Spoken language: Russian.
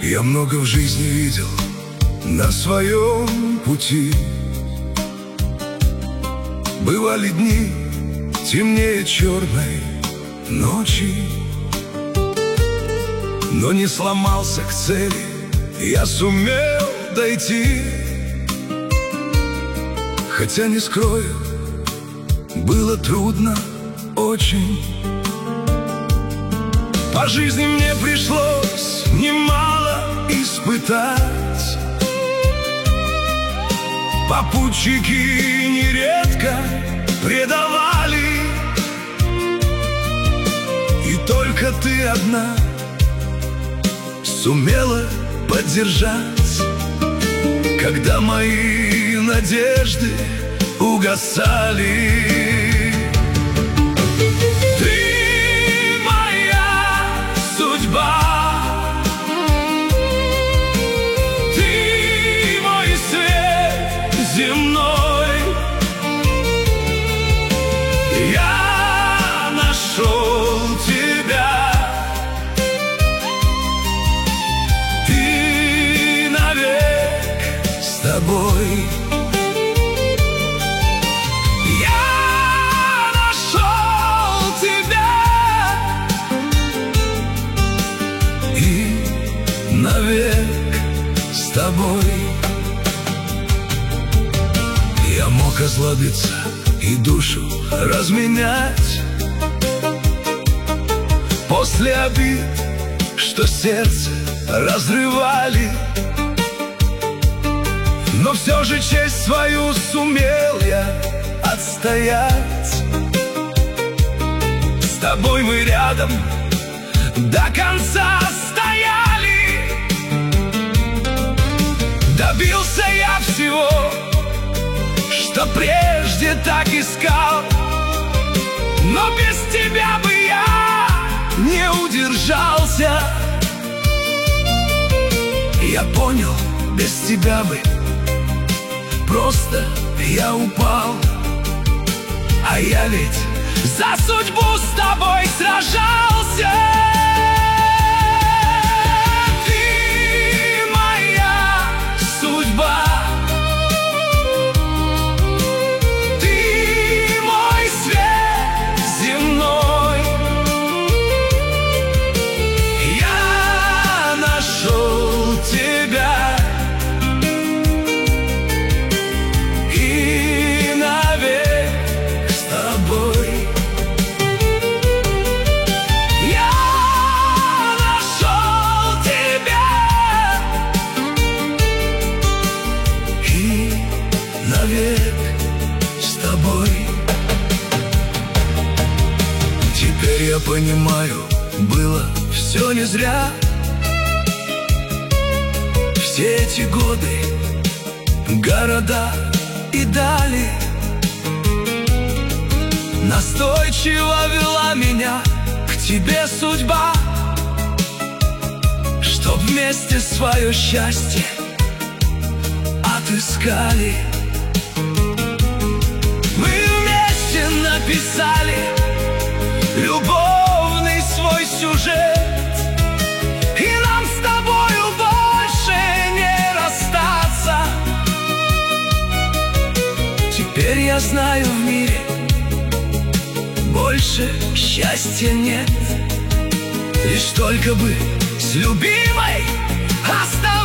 Я много в жизни видел на своем пути. Бывали дни темнее черной ночи, но не сломался к цели, я сумел дойти. Хотя не скрою, было трудно очень. По жизни мне пришлось немало испытать. Попутчики нередко предавали, и только ты одна сумела поддержать, когда мои надежды угасали. Земной я нашел тебя, ты навек с тобой. Я нашел тебя и навек с тобой. Я мог озлобиться и душу разменять после обид, что сердце разрывали. Но все же честь свою сумел я отстоять. С тобой мы рядом до конца стояли. Добился я всего, что прежде так искал, но без тебя бы я не удержался. Я понял, без тебя бы просто я упал. А я ведь за судьбу с тобой сражался. Ты моя судьба, тебя и навек с тобой. Я нашел тебя и навек с тобой. Теперь я понимаю, было все не зря. Все эти годы, города и дали настойчиво вела меня к тебе судьба, чтоб вместе свое счастье отыскали. Мы вместе написали любовный свой сюжет, и нам с тобою больше не расстаться. Теперь я знаю, в мире больше счастья нет, лишь только бы с любимой оставаться.